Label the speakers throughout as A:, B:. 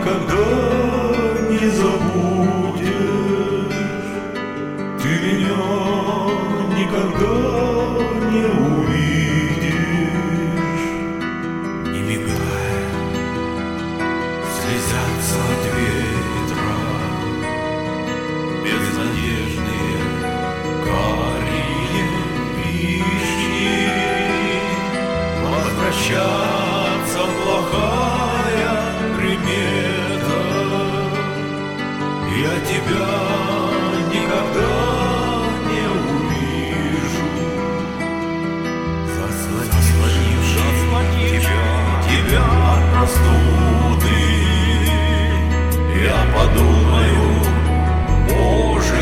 A: никогда не забудешь, ты меня никогда не увидишь. Не мигая, слезятся от ветра безнадежные карие вишни. Возвращаться плохая примета, я тебя никогда не увижу. Заслонивши тебя от простуды, я подумаю, Боже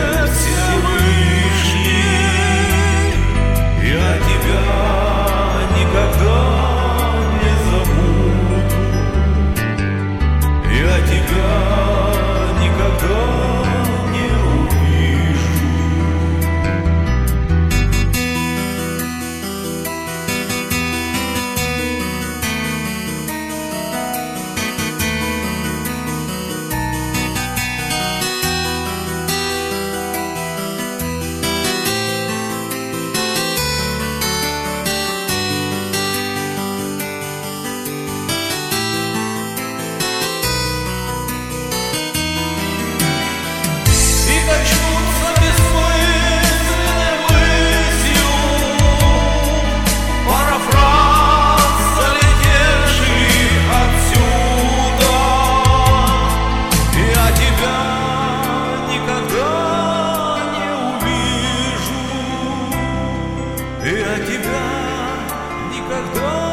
A: Всевышний, я тебя никогда не забуду, я тебя никогда не увижу. Я тебя никогда